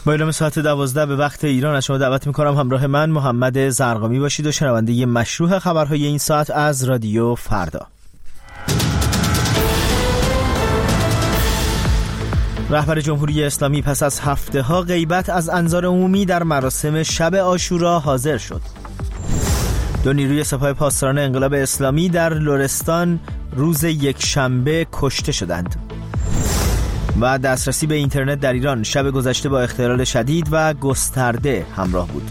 با اعلام ساعت 12 به وقت ایران از شما دعوت می‌کنم همراه من محمد زرقامی باشید و شنونده مشروع خبرهای این ساعت از رادیو فردا. رهبر جمهوری اسلامی پس از هفته‌ها غیبت از انظار عمومی در مراسم شب عاشورا حاضر شد. 2 نیروی سپاه پاسداران انقلاب اسلامی در لرستان روز یکشنبه کشته شدند. و دسترسی به اینترنت در ایران شب گذشته با اختلال شدید و گسترده همراه بود.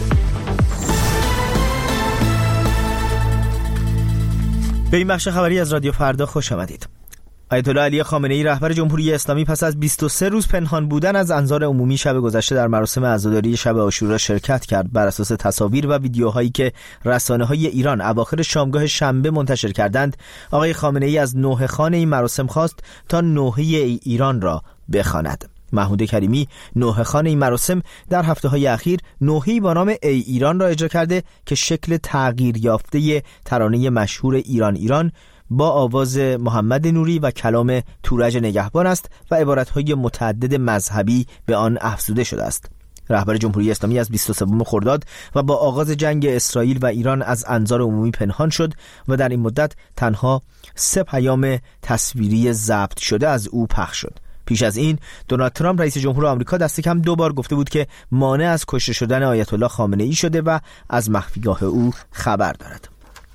به این بخش خبری از رادیو فردا خوش آمدید. آیت الله علی خامنه‌ای رهبر جمهوری اسلامی پس از 23 روز پنهان بودن از انظار عمومی شب گذشته در مراسم عزاداری شب عاشورا شرکت کرد. بر اساس تصاویر و ویدیوهایی که رسانه‌های ایران اواخر شامگاه شنبه منتشر کردند، آقای خامنه‌ای از نوحه‌خوان این مراسم خواست تا نوحه ایران را بخواند. محمود کریمی نوحه‌خوان این مراسم در هفته‌های اخیر نوحه‌ای با نام ای ایران را اجرا کرده که شکل تغییر یافته ترانه مشهور ایران ایران با آواز محمد نوری و کلام تورج نگهبان است و عبارت‌های متعدد مذهبی به آن افزوده شده است. رهبر جمهوری اسلامی از 23 خرداد و با آغاز جنگ اسرائیل و ایران از انظار عمومی پنهان شد و در این مدت تنها 3 پیام تصویری ضبط شده از او پخش شد. پیش از این دونالد ترامپ رئیس جمهور آمریکا دست کم 2 بار گفته بود که مانع از کشته شدن آیت الله خامنه‌ای شده و از مخفیگاه او خبر دارد.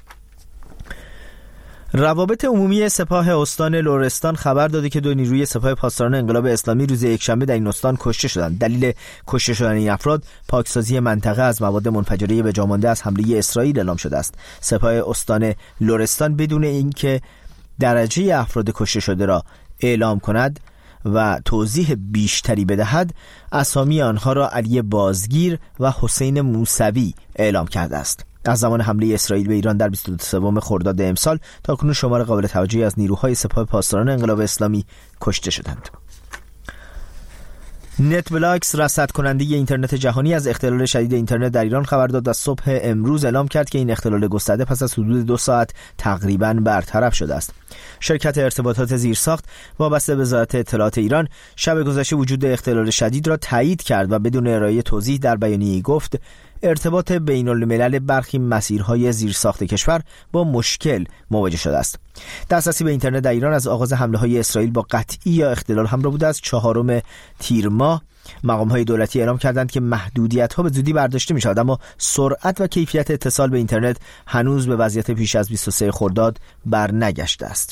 روابط عمومی سپاه استان لرستان خبر داده که 2 نیروی سپاه پاسداران انقلاب اسلامی روز یکشنبه در این استان کشته شدند. دلیل کشته شدن این افراد پاکسازی منطقه از مواد منفجره به جا مانده از حمله اسرائیل اعلام شده است. سپاه استان لرستان بدون اینکه درجه افراد کشته شده را اعلام کند و توضیح بیشتری بدهد، اسامی آنها را علی بازگیر و حسین موسوی اعلام کرده است. از زمان حمله اسرائیل به ایران در 23 خرداد امسال تا کنون شمار قابل توجهی از نیروهای سپاه پاسداران انقلاب اسلامی کشته شدند. نت بلاکس رصد کننده اینترنت جهانی از اختلال شدید اینترنت در ایران خبر داد و صبح امروز اعلام کرد که این اختلال گسترده پس از حدود 2 ساعت تقریباً برطرف شده است. شرکت ارتباطات زیرساخت وابسته به وزارت اطلاعات ایران شب گذشته وجود اختلال شدید را تایید کرد و بدون ارائه توضیح در بیانیه‌ای گفت ارتباط بین الملل برخی مسیرهای زیرساخت کشور با مشکل مواجه شده است. دسترسی به اینترنت در ایران از آغاز حمله‌های اسرائیل با قطعی یا اختلال همراه بوده است. 4 تیر ماه مقام‌های دولتی اعلام کردند که محدودیت‌ها به زودی برداشته می‌شود، اما سرعت و کیفیت اتصال به اینترنت هنوز به وضعیت پیش از 23 خرداد برنگشته است.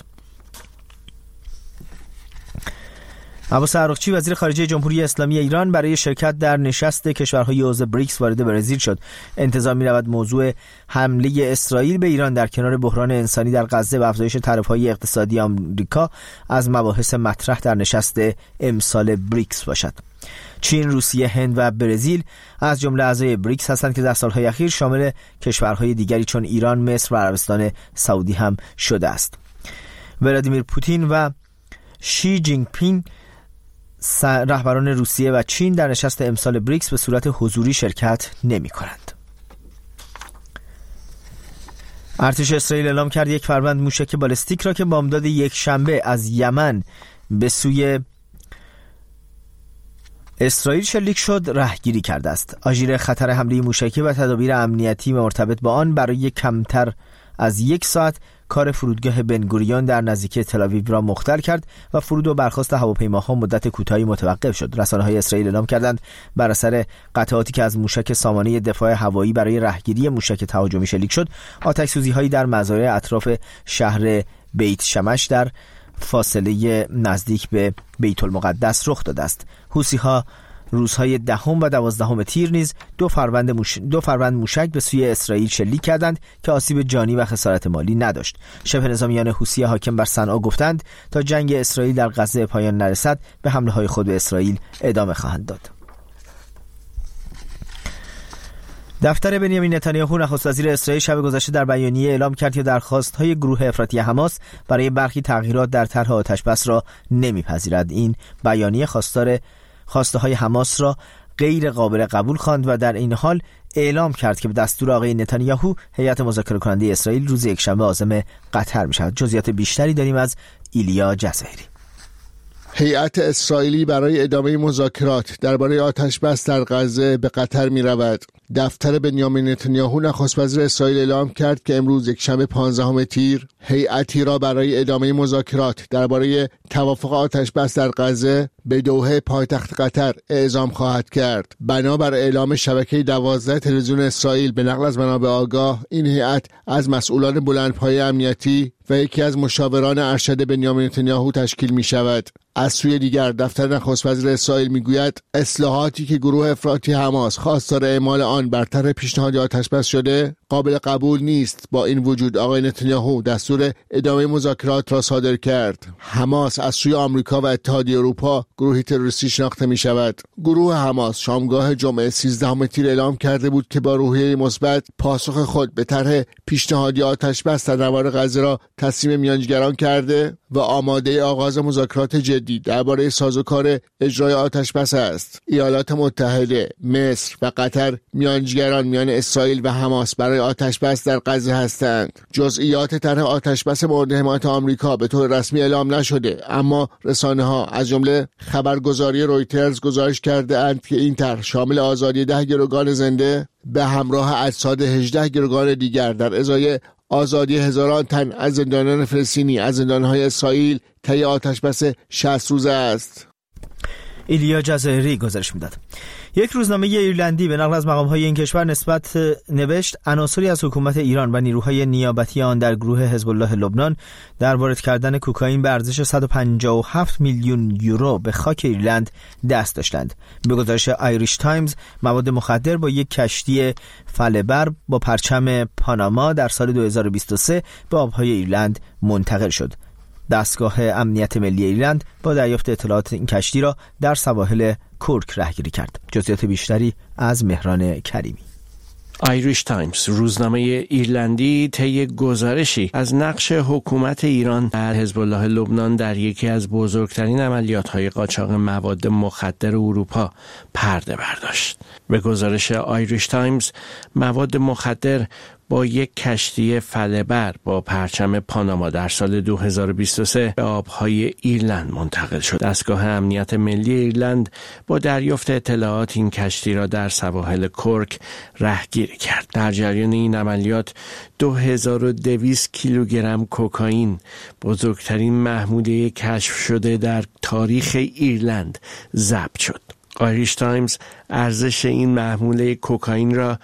عباس عراقچی وزیر خارجه جمهوری اسلامی ایران برای شرکت در نشست کشورهای عضو بریکس وارد برزیل شد. انتظار می‌رود موضوع حمله اسرائیل به ایران در کنار بحران انسانی در غزه و افزایش تعرفه‌های اقتصادی آمریکا از مباحث مطرح در نشست امسال بریکس باشد. چین، روسیه، هند و برزیل از جمله اعضای بریکس هستند که در سالهای اخیر شامل کشورهای دیگری چون ایران، مصر و عربستان سعودی هم شده است. ولادیمیر پوتین و شی جینگ پینگ رهبران روسیه و چین در نشست امسال بریکس به صورت حضوری شرکت نمی کنند. ارتش اسرائیل اعلام کرد 1 فروند موشک بالستیک را که بامداد یکشنبه از یمن به سوی اسرائیل شلیک شد رهگیری کرده است. آژیر خطر حمله موشکی و تدابیر امنیتی مرتبط با آن برای کمتر از 1 ساعت کار فرودگاه بنگوریون در نزدیکی تل‌آویو را مختل کرد و فرود و برخاست هواپیماها مدت کوتاهی متوقف شد. رسانه‌های اسرائیل اعلام کردند بر اثر قطعاتی که از موشک سامانه دفاع هوایی برای رهگیری موشک تهاجمی شلیک شد، آتش‌سوزی‌هایی در مزارع اطراف شهر بیت شمش در فاصله نزدیک به بیت المقدس رخ داده است. حوثی‌ها روزهای 10 و 12 تیر نیز 2 فروند موشک به سوی اسرائیل شلیک کردند که آسیب جانی و خسارت مالی نداشت. شبه نظامیان حوثی حاکم بر صنعا گفتند تا جنگ اسرائیل در غزه پایان نرسد به حمله‌های خود به اسرائیل ادامه خواهند داد. دفتر بنیامین نتانیاهو نخست وزیر اسرائیل شب گذشته در بیانیه اعلام کرد که درخواست‌های گروه افراطی حماس برای برخی تغییرات در طرح آتش‌بس را نمی‌پذیرد. این بیانیه خواسته‌های حماس را غیر قابل قبول خواند و در این حال اعلام کرد که به دستور آقای نتانیاهو هیئت مذاکره کننده اسرائیل روز یکشنبه عازم قطر می‌شود. جزئیات بیشتری داریم از ایلیا جزایری. هیئت اسرائیلی برای ادامه مذاکرات درباره آتش‌بس در غزه به قطر می‌رود. دفتر بنیامین نتانیاهو نخست وزیر اسرائیل اعلام کرد که امروز یکشنبه 15 تیر هیئتی را برای ادامه مذاکرات درباره توافق آتش‌بس در غزه به دوحه پایتخت قطر اعزام خواهد کرد. بنابر اعلام شبکه 12 تلویزیون اسرائیل به نقل از منابع آگاه، این هیئت از مسئولان بلندپایه امنیتی و یکی از مشاوران ارشد بنیامین نتانیاهو تشکیل می شود. از سوی دیگر دفتر نخست وزیر اسرائیل میگوید اصلاحاتی که گروه افراطی حماس خواستار اعمال آن بر طرح پیشنهاد آتش‌بس شده قابل قبول نیست. با این وجود آقای نتانیاهو دستور ادامه مذاکرات را صادر کرد. حماس از سوی آمریکا و اتحادیه اروپا گروهی تروریستی شناخته می شود. گروه حماس شامگاه جمعه 13 تیر اعلام کرده بود که با روحیه مثبت پاسخ خود به طرح پیشنهادی آتش‌بس در نوار غزه را تسلیم میانجیگران کرده و آماده آغاز مذاکرات جدی درباره سازوکار اجرای آتش‌بس است. ایالات متحده، مصر و قطر میانجیگران میان اسرائیل و حماس برای آتش‌بس در غزه هستند. جزئیات طرح آتش‌بس مورد حمایت آمریکا به طور رسمی اعلام نشده، اما رسانه‌ها از جمله خبرگزاری رویترز گزارش کرده‌اند که این طرح شامل آزادی 10 گروگان زنده به همراه اجساد 18 گروگان دیگر در ازای آزادی هزاران تن از زندانیان فلسطینی از زندان‌های اسرائیل طی آتش‌بس 60 روزه است. ایلیا جزایری گزارش میداد. یک روزنامه ایرلندی به نقل از مقام‌های این کشور نوشت عناصری از حکومت ایران و نیروهای نیابتی آن در گروه حزب الله لبنان در وارد کردن کوکائین به ارزش 157 میلیون یورو به خاک ایرلند دست داشتند. به گزارش آیریش تایمز، مواد مخدر با یک کشتی فلبر با پرچم پاناما در سال 2023 به آبهای ایرلند منتقل شد. دستگاه امنیت ملی ایرلند با دریافت اطلاعات این کشتی را در سواحل کورک رهگیری کرد. جزئیات بیشتری از مهران کریمی. آیریش تایمز، روزنامه ایرلندی، طی گزارشی از نقش حکومت ایران در حزب الله لبنان در یکی از بزرگترین عملیات‌های قاچاق مواد مخدر اروپا پرده برداشت. به گزارش آیریش تایمز، مواد مخدر با یک کشتی فلبر با پرچم پاناما در سال 2023 به آبهای ایرلند منتقل شد. دستگاه امنیت ملی ایرلند با دریافت اطلاعات این کشتی را در سواحل کورک رهگیری کرد. در جریان این عملیات 2200 کیلوگرم کوکائین، بزرگترین محموله کشف شده در تاریخ ایرلند، ضبط شد. آیریش تایمز ارزش این محموله کوکائین را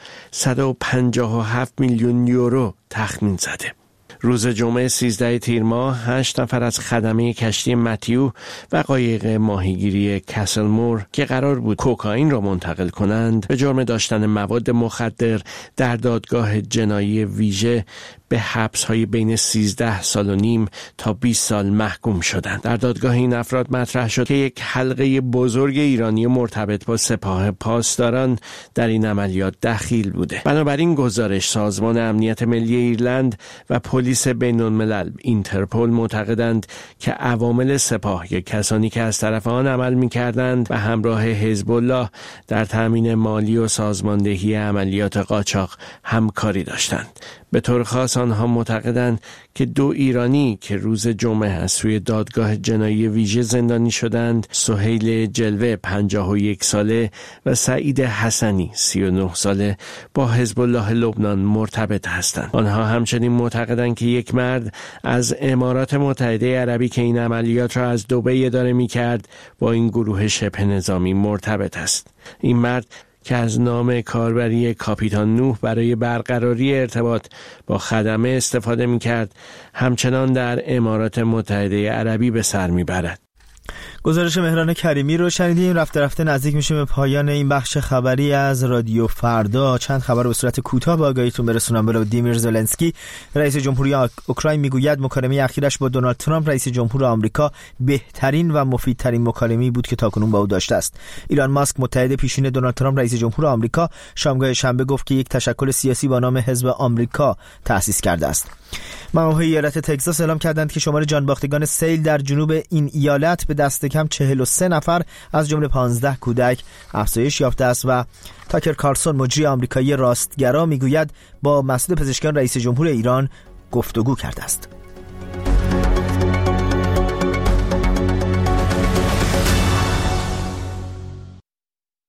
157 میلیون یورو تخمین زده. روز جمعه 13 تیر ماه 8 نفر از خدمه کشتی متیو و قایق ماهیگیری کسلمور که قرار بود کوکائین را منتقل کنند به جرم داشتن مواد مخدر در دادگاه جنایی ویژه به حبس‌های بین 13 سال و نیم تا 20 سال محکوم شدند. در دادگاه این افراد مطرح شد که یک حلقه بزرگ ایرانی مرتبط با سپاه پاسداران در این عملیات دخیل بوده. بنابراین گزارش سازمان امنیت ملی ایرلند و پلیس بین‌الملل اینترپل معتقدند که عوامل سپاه یا کسانی که از طرف آن عمل می‌کردند و همراه حزب الله در تامین مالی و سازماندهی عملیات قاچاق همکاری داشتند. به طور خاص آنها معتقدند که 2 ایرانی که روز جمعه از سوی دادگاه جنایی ویژه زندانی شدند، سهیل جلوه 51 ساله و سعید حسنی 39 ساله، با حزب الله لبنان مرتبط هستند. آنها همچنین معتقدند که یک مرد از امارات متحده عربی که این عملیات را از دبی اداره می‌کرد با این گروه شبه نظامی مرتبط است. این مرد که از نام کاربری کاپیتان نوح برای برقراری ارتباط با خدمه استفاده می‌کرد، همچنان در امارات متحده عربی به سر می‌برد. گزارش مهران کریمی رو شنیدیم. رفته رفته نزدیک میشیم به پایان این بخش خبری از رادیو فردا. چند خبر به صورت کوتاه به آگاهیتون برسونم. ولادیمیر زلنسکی رئیس جمهوری اوکراین میگوید مکالمه اخیرش با دونالد ترامپ رئیس جمهور آمریکا بهترین و مفیدترین مکالمه‌ای بود که تاکنون با او داشته است. ایلان ماسک متحد پیشین دونالد ترامپ رئیس جمهور آمریکا شامگاه شنبه گفت که یک تشکل سیاسی با نام حزب آمریکا تأسیس کرده است. مقام‌های ایالت تگزاس اعلام کردند که شمار جانباختگان سیل در جنوب این ایالت به دست کم 43 نفر از جمله 15 کودک افزایش یافته است و تاکر کارلسون مجری آمریکایی راستگرا میگوید با مسئول پزشکان رئیس جمهور ایران گفتگو کرده است.